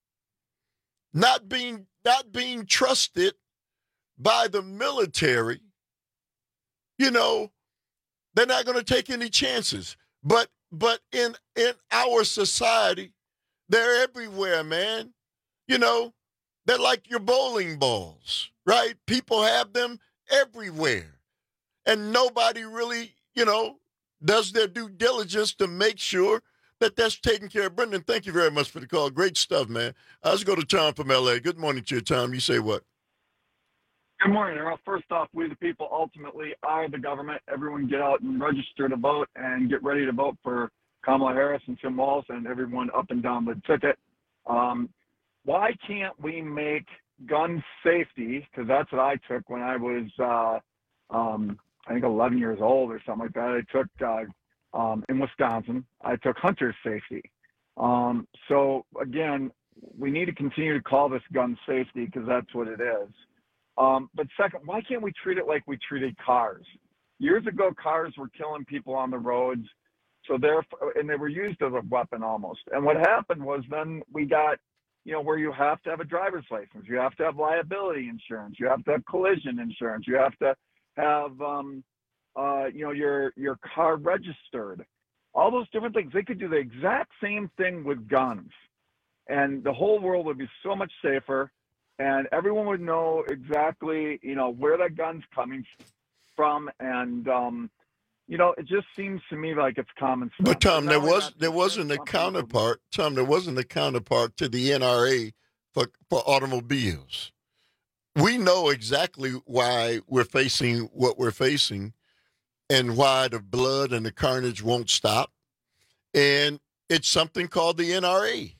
not being not being trusted by the military. You know, they're not going to take any chances. But but in in our society, they're everywhere, man. You know, they're like your bowling balls, right? People have them everywhere. And nobody really, you know, does their due diligence to make sure that that's taken care of. Brendan, thank you very much for the call. Great stuff, man. Uh, let's go to Tom from L A. Good morning to you, Tom. You say what? Good morning, Earl. First off, we the people ultimately are the government. Everyone get out and register to vote and get ready to vote for Kamala Harris and Tim Walz and everyone up and down the ticket. Um, why can't we make gun safety, because that's what I took when I was, uh, um, I think, eleven years old or something like that. I took, uh, um, in Wisconsin, I took hunter safety. Um, so, again, we need to continue to call this gun safety because that's what it is. Um, but second, why can't we treat it like we treated cars? Years ago, cars were killing people on the roads, so therefore, and they were used as a weapon almost. And what happened was then we got, you know, where you have to have a driver's license, you have to have liability insurance, you have to have collision insurance, you have to have, um, uh, you know, your your car registered, all those different things. They could do the exact same thing with guns, and the whole world would be so much safer, and everyone would know exactly, you know, where that gun's coming from, and um, you know, it just seems to me like it's common sense. But Tom, there was there wasn't a counterpart. Tom, there wasn't a counterpart to the N R A for for automobiles. We know exactly why we're facing what we're facing and why the blood and the carnage won't stop. And it's something called the N R A.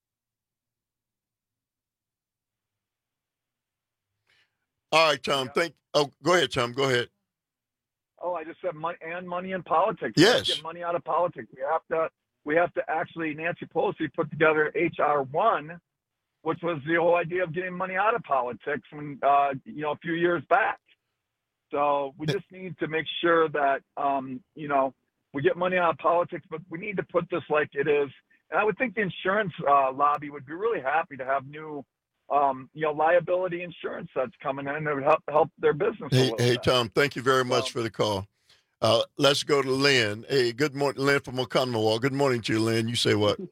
All right, Tom. Thank. Oh, go ahead, Tom. Go ahead. Oh, I just said money and money in politics. Yes. We have to get money out of politics. We have to. We have to actually. Nancy Pelosi put together H R one, which was the whole idea of getting money out of politics when, uh, you know, a few years back. So we just need to make sure that, um, you know, we get money out of politics, but we need to put this like it is. And I would think the insurance uh, lobby would be really happy to have new, um, you know, liability insurance that's coming in that would help help their business. a Hey, little hey, bit. Tom. Thank you very much for the call. Uh, let's go to Lynn. Hey, good morning, Lynn from Oconomowoc. Good morning to you, Lynn. You say what?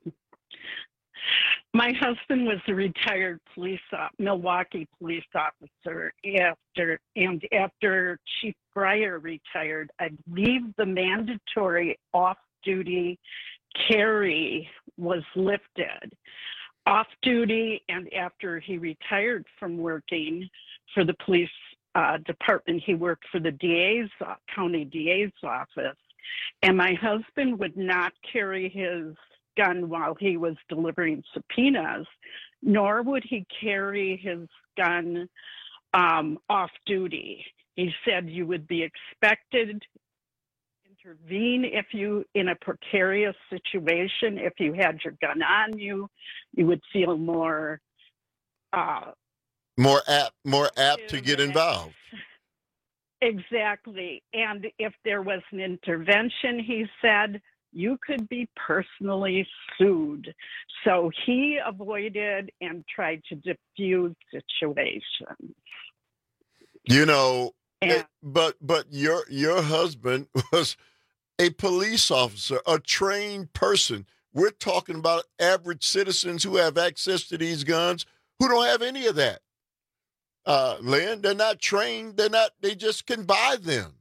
My husband was a retired police, uh, Milwaukee police officer. After and after Chief Breyer retired, I believe the mandatory off-duty carry was lifted. Off-duty, and after he retired from working for the police uh, department, he worked for the D A's uh, county D A's office, and my husband would not carry his gun while he was delivering subpoenas, nor would he carry his gun um, off duty. He said you would be expected to intervene if you, in a precarious situation, if you had your gun on you, you would feel more uh, more apt, more apt to get involved. Exactly. And if there was an intervention, he said, you could be personally sued. So he avoided and tried to diffuse situations. You know, And- but but your your husband was a police officer, a trained person. We're talking about average citizens who have access to these guns who don't have any of that. Uh, Lynn, they're not trained. They're not. They just can buy them.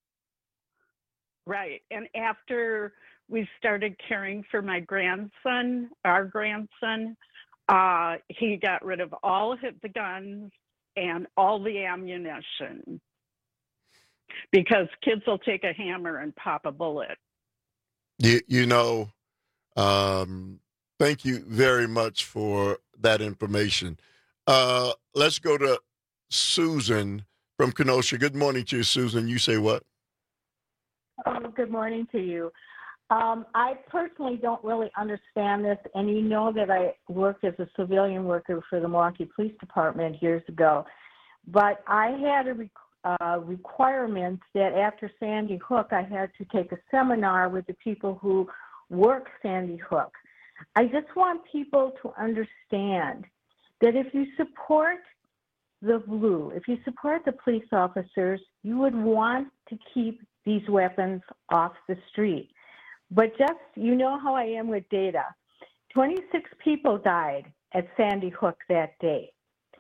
Right. And after we started caring for my grandson, our grandson, uh, he got rid of all of the guns and all the ammunition because kids will take a hammer and pop a bullet. You, you know, um, thank you very much for that information. Uh, let's go to Susan from Kenosha. Good morning to you, Susan. You say what? Oh, good morning to you. Um, I personally don't really understand this, and you know that I worked as a civilian worker for the Milwaukee Police Department years ago, but I had a re- uh, requirement that after Sandy Hook, I had to take a seminar with the people who work Sandy Hook. I just want people to understand that if you support the blue, if you support the police officers, you would want to keep these weapons off the street. But just, you know how I am with data. twenty-six people died at Sandy Hook that day.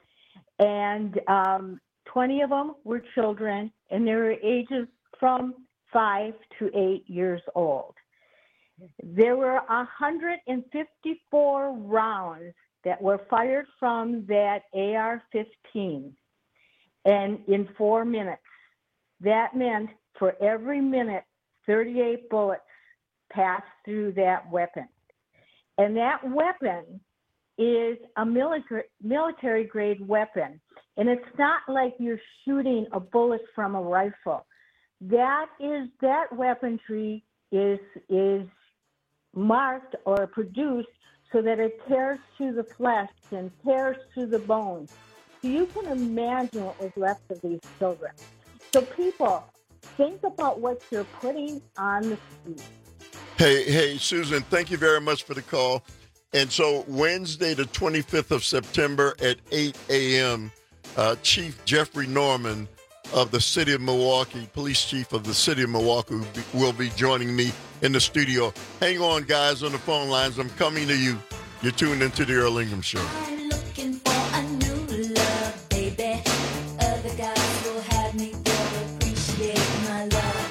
And um, twenty of them were children, and they were ages from five to eight years old. There were one hundred fifty-four rounds that were fired from that A R fifteen, and in four minutes. That meant for every minute, thirty-eight bullets passed through that weapon. And that weapon is a military military grade weapon. And it's not like you're shooting a bullet from a rifle. That is that weaponry is is marked or produced so that it tears through the flesh and tears through the bones. So you can imagine what was left of these children. So people, think about what you're putting on the street. Hey, hey, Susan, thank you very much for the call. And so Wednesday, the twenty-fifth of September at eight a.m., uh, Chief Jeffrey Norman of the City of Milwaukee, Police Chief of the City of Milwaukee, will be, will be joining me in the studio. Hang on, guys, on the phone lines. I'm coming to you. You're tuned into the Earl Ingham Show. I'm looking for a new love, baby. Other guys will have me, they'll appreciate my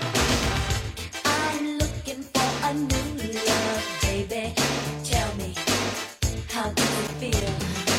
love. I'm looking for a new love, baby. Tell me, how does it feel?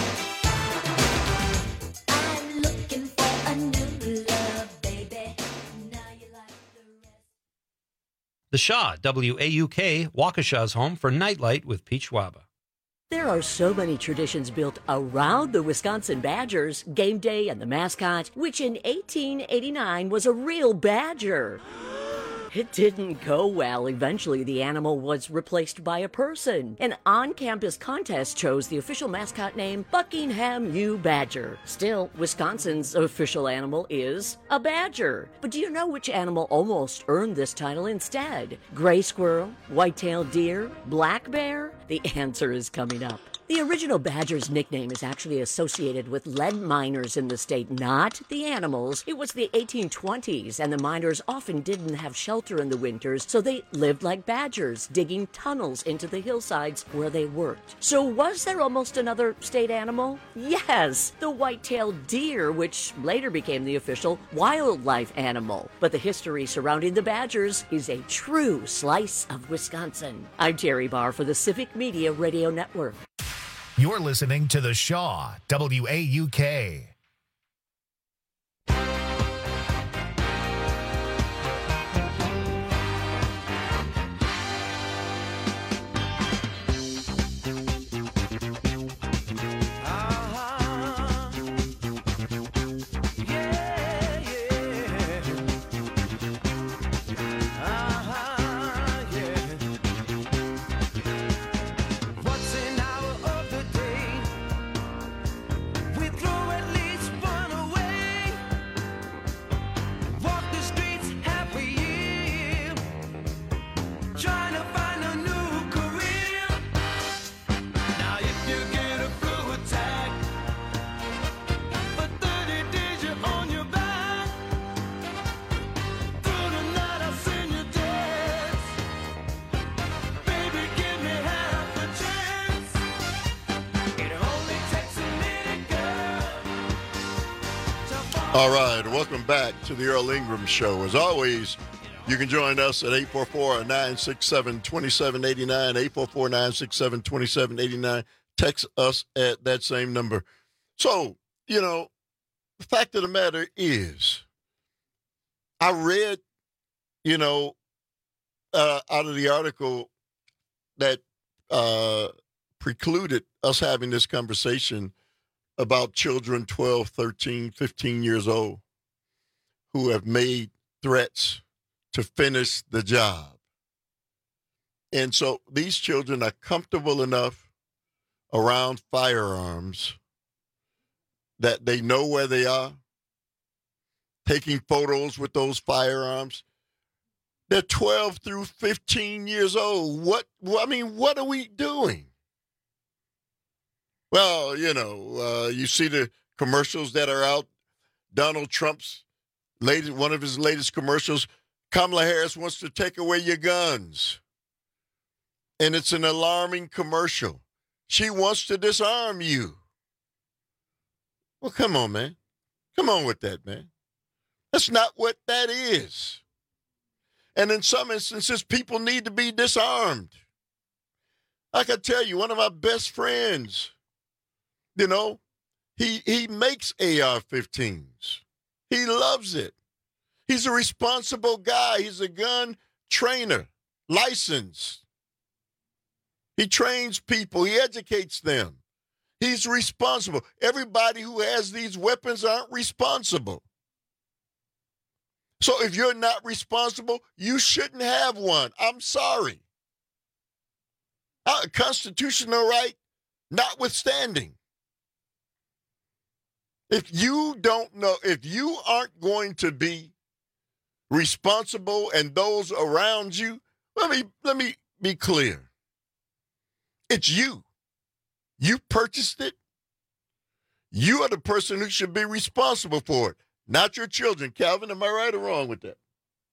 I'm looking for a new love, baby. Now you like the rest. The Shaw, W A U K, Waukesha's home for Nightlight with Pete Schwaba. There are so many traditions built around the Wisconsin Badgers, game day and the mascot, which in eighteen eighty-nine was a real badger. It didn't go well. Eventually, the animal was replaced by a person. An on-campus contest chose the official mascot name Buckingham U. Badger. Still, Wisconsin's official animal is a badger. But do you know which animal almost earned this title instead? Gray squirrel, white-tailed deer, black bear? The answer is coming up. The original badger's nickname is actually associated with lead miners in the state, not the animals. It was the eighteen twenties, and the miners often didn't have shelter in the winters, so they lived like badgers, digging tunnels into the hillsides where they worked. So was there almost another state animal? Yes, the white-tailed deer, which later became the official wildlife animal. But the history surrounding the badgers is a true slice of Wisconsin. I'm Terry Barr for the Civic Media Radio Network. You're listening to The Shaw, W A U K. All right, welcome back to the Earl Ingram Show. As always, you can join us at eight four four, nine six seven, two seven eight nine, eight four four, nine six seven, two seven eight nine. Text us at that same number. So, you know, the fact of the matter is, I read, you know, uh, out of the article that uh, precluded us having this conversation about children twelve, thirteen, fifteen years old who have made threats to finish the job. And so these children are comfortable enough around firearms that they know where they are, taking photos with those firearms. They're twelve through fifteen years old. What, I mean, what are we doing? Well, you know, uh, you see the commercials that are out. Donald Trump's latest, one of his latest commercials, Kamala Harris wants to take away your guns. And it's an alarming commercial. She wants to disarm you. Well, come on, man. Come on with that, man. That's not what that is. And in some instances, people need to be disarmed. I can tell you, one of my best friends, you know, he he makes A R fifteens. He loves it. He's a responsible guy. He's a gun trainer, licensed. He trains people. He educates them. He's responsible. Everybody who has these weapons aren't responsible. So if you're not responsible, you shouldn't have one. I'm sorry. Uh, constitutional right notwithstanding. If you don't know, if you aren't going to be responsible and those around you, let me let me be clear. It's you. You purchased it. You are the person who should be responsible for it, not your children. Calvin, am I right or wrong with that?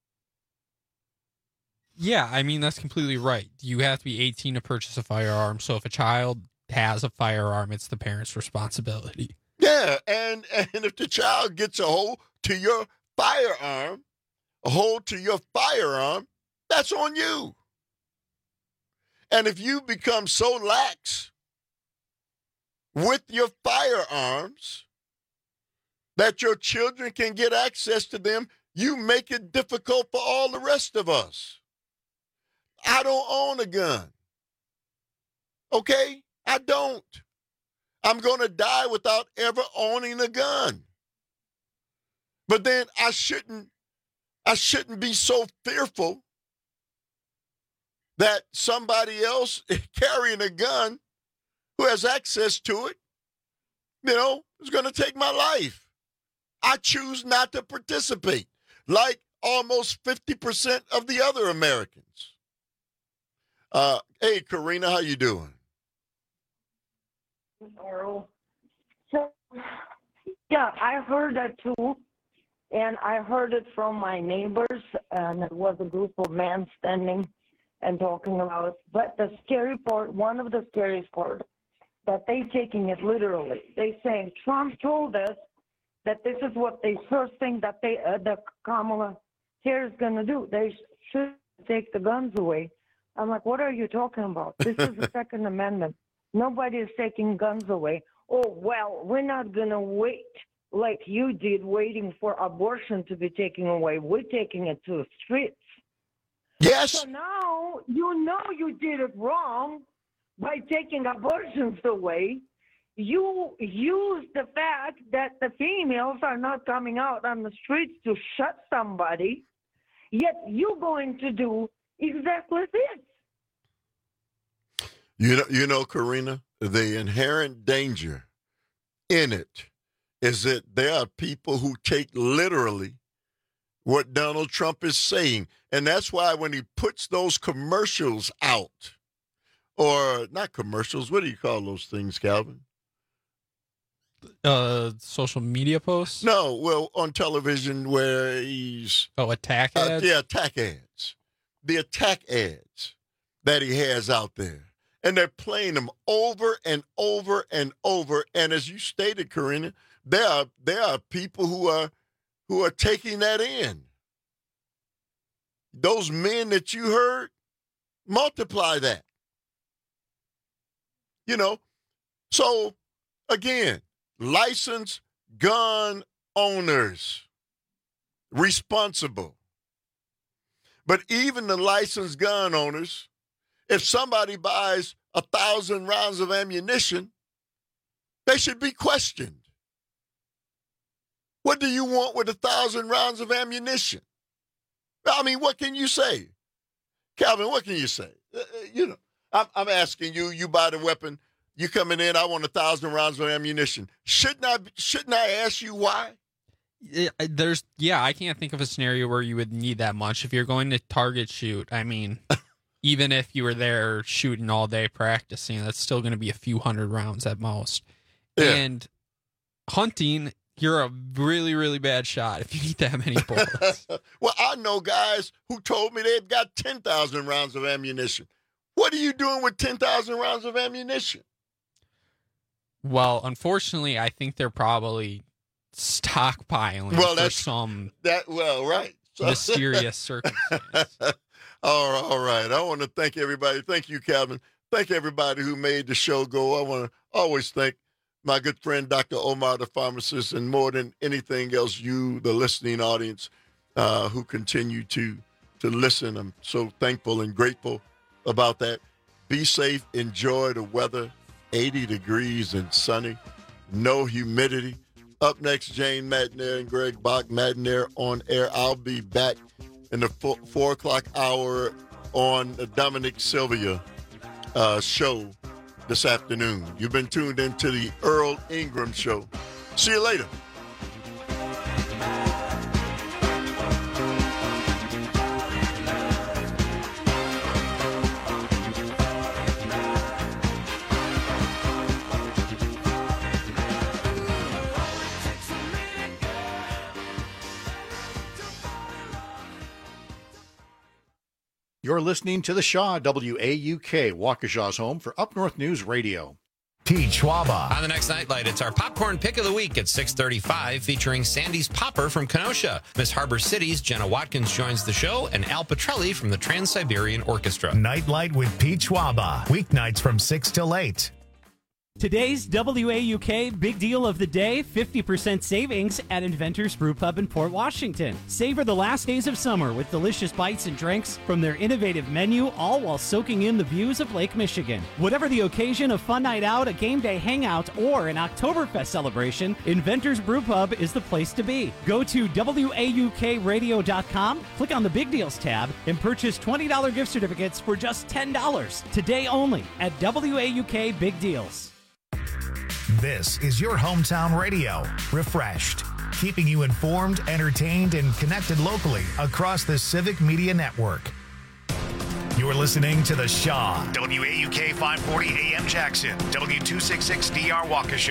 Yeah, I mean, that's completely right. You have to be eighteen to purchase a firearm. So if a child has a firearm, it's the parent's responsibility. Yeah, and, and if the child gets a hold to your firearm, a hold to your firearm, that's on you. And if you become so lax with your firearms that your children can get access to them, you make it difficult for all the rest of us. I don't own a gun. Okay? I don't. I'm going to die without ever owning a gun. But then I shouldn't I shouldn't be so fearful that somebody else carrying a gun who has access to it, you know, is going to take my life. I choose not to participate, like almost fifty percent of the other Americans. Uh, hey, Karina, how you doing? Earl. So, yeah, I heard that too, and I heard it from my neighbors, and it was a group of men standing and talking about it. But the scary part, one of the scariest part, that they taking it literally. They saying Trump told us that this is what they first thing that they uh, that Kamala Harris is going to do. They should take the guns away. I'm like, what are you talking about? This is the Second Amendment. Nobody is taking guns away. Oh, well, we're not going to wait like you did waiting for abortion to be taken away. We're taking it to the streets. Yes. So now you know you did it wrong by taking abortions away. You use the fact that the females are not coming out on the streets to shut somebody, yet you're going to do exactly this. You know, you know, Karina, the inherent danger in it is that there are people who take literally what Donald Trump is saying. And that's why when he puts those commercials out, or not commercials, what do you call those things, Calvin? Uh, social media posts? No, well, on television where he's... Oh, attack ads? Uh, yeah, attack ads. The attack ads that he has out there. And they're playing them over and over and over. And as you stated, Karina, there are there are people who are who are taking that in. Those men that you heard, multiply that. You know, so again, licensed gun owners responsible. But even the licensed gun owners, if somebody buys a thousand rounds of ammunition, they should be questioned. What do you want with a thousand rounds of ammunition? I mean, what can you say? Calvin, what can you say? Uh, you know, I'm, I'm asking you, you buy the weapon, you coming in, I want a thousand rounds of ammunition. Shouldn't I, shouldn't I ask you why? Yeah, there's, yeah, I can't think of a scenario where you would need that much. If you're going to target shoot, I mean, even if you were there shooting all day practicing, that's still going to be a few hundred rounds at most. Yeah. And hunting, you're a really, really bad shot if you need that many bullets. Well, I know guys who told me they've got ten thousand rounds of ammunition. What are you doing with ten thousand rounds of ammunition? Well, unfortunately, I think they're probably stockpiling well, for that's, some that, well, right. So, mysterious circumstance. all right, all right. I want to thank everybody. Thank you, Calvin. Thank everybody who made the show go. I want to always thank my good friend, Doctor Omar, the pharmacist, and more than anything else, you, the listening audience, uh, who continue to to listen. I'm so thankful and grateful about that. Be safe. Enjoy the weather. eighty degrees and sunny. No humidity. Up next, Jane Madnair and Greg Bach. Madnair on air. I'll be back in the four, four o'clock hour on the Dominic Sylvia uh, show this afternoon. You've been tuned into the Earl Ingram Show. See you later. You're listening to The Shaw, W A U K, Waukesha's home for Up North News Radio. Pete Schwaba. On the next Nightlight, it's our Popcorn Pick of the Week at six thirty-five, featuring Sandy's Popper from Kenosha. Miss Harbor City's Jenna Watkins joins the show, and Al Petrelli from the Trans-Siberian Orchestra. Nightlight with Pete Schwaba. Weeknights from six till eight. Today's W A U K Big Deal of the Day, fifty percent savings at Inventor's Brew Pub in Port Washington. Savor the last days of summer with delicious bites and drinks from their innovative menu, all while soaking in the views of Lake Michigan. Whatever the occasion, a fun night out, a game day hangout, or an Oktoberfest celebration, Inventor's Brew Pub is the place to be. Go to W A U K radio dot com, click on the Big Deals tab, and purchase twenty dollars gift certificates for just ten dollars. Today only at W A U K Big Deals. This is your hometown radio, refreshed, keeping you informed, entertained, and connected locally across the Civic Media Network. You're listening to The Shaw, W A U K five forty A M Jackson, W two sixty-six D R Waukesha.